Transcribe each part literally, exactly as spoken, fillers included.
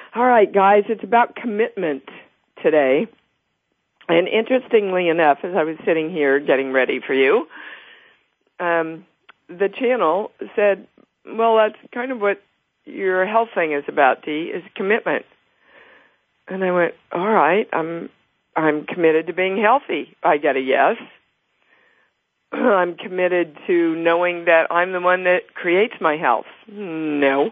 All right, guys, it's about commitment today. And interestingly enough, as I was sitting here getting ready for you, um, the channel said, well, that's kind of what your health thing is about, Dee, is commitment. And I went, all right, I'm I'm committed to being healthy. I get a yes. I'm committed to knowing that I'm the one that creates my health. No.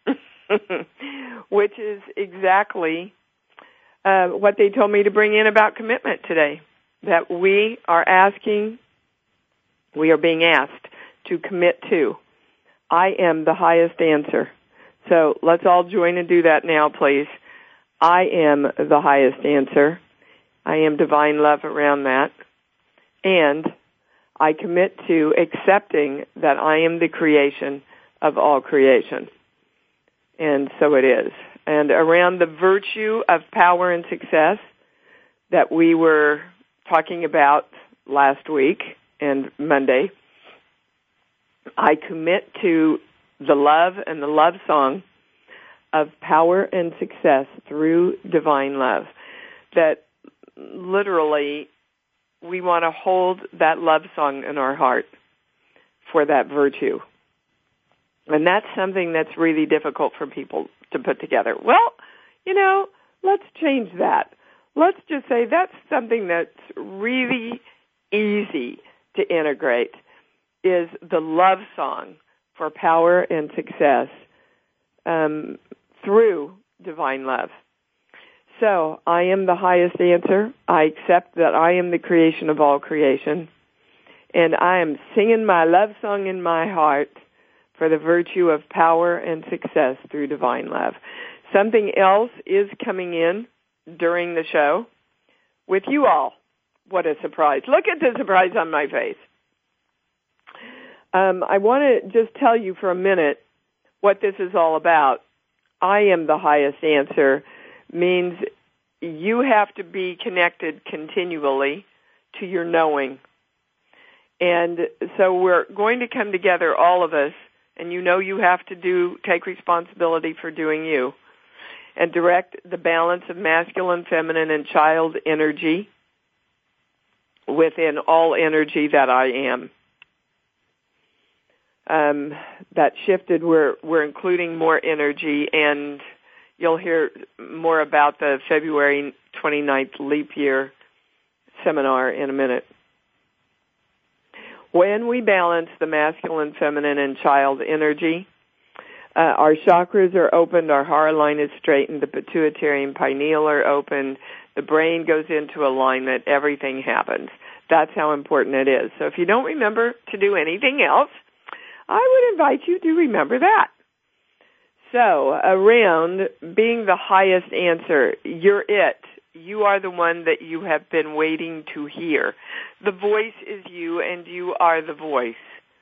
Which is exactly uh, what they told me to bring in about commitment today. That we are asking, we are being asked to commit to. I am the highest answer. So let's all join and do that now, please. I am the highest answer. I am divine love around that. And I commit to accepting that I am the creation of all creation. And so it is. And around the virtue of power and success that we were talking about last week and Monday, I commit to the love and the love song of power and success through divine love. That literally we want to hold that love song in our heart for that virtue. And that's something that's really difficult for people to put together. Well, you know, let's change that. Let's just say that's something that's really easy to integrate, is the love song for power and success um, through divine love. So I am the highest answer. I accept that I am the creation of all creation. And I am singing my love song in my heart for the virtue of power and success through divine love. Something else is coming in during the show with you all. What a surprise. Look at the surprise on my face. Um, I want to just tell you for a minute what this is all about. I am the highest answer means you have to be connected continually to your knowing. And so we're going to come together, all of us, and you know you have to do take responsibility for doing you, and direct the balance of masculine, feminine, and child energy within all energy that I am. Um, that shifted. We're we're including more energy, and you'll hear more about the February twenty-ninth leap year seminar in a minute. When we balance the masculine, feminine, and child energy, uh, our chakras are opened, our heart line is straightened, the pituitary and pineal are opened, the brain goes into alignment, everything happens. That's how important it is. So if you don't remember to do anything else, I would invite you to remember that. So around being the highest answer, you're it. You are the one that you have been waiting to hear. The voice is you, and you are the voice.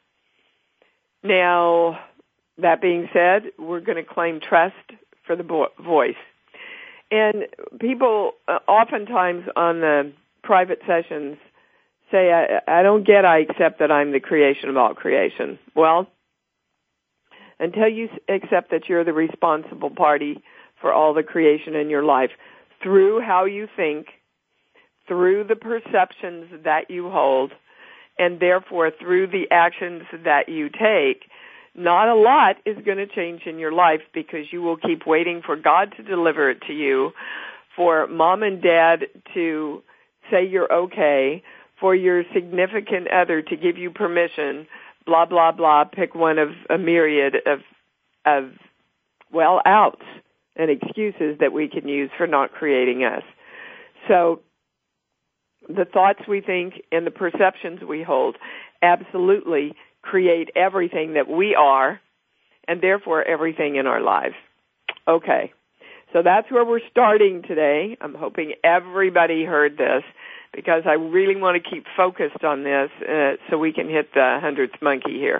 Now, that being said, we're going to claim trust for the vo- voice. And people uh, oftentimes on the private sessions say, I, I don't get I accept that I'm the creation of all creation. Well, until you accept that you're the responsible party for all the creation in your life, through how you think, through the perceptions that you hold, and therefore through the actions that you take, not a lot is going to change in your life, because you will keep waiting for God to deliver it to you, for mom and dad to say you're okay, for your significant other to give you permission, blah, blah, blah, pick one of a myriad of, of well, outs and excuses that we can use for not creating us. So the thoughts we think and the perceptions we hold absolutely create everything that we are, and therefore everything in our lives. Okay, so that's where we're starting today. I'm hoping everybody heard this, because I really want to keep focused on this uh, so we can hit the hundredth monkey here.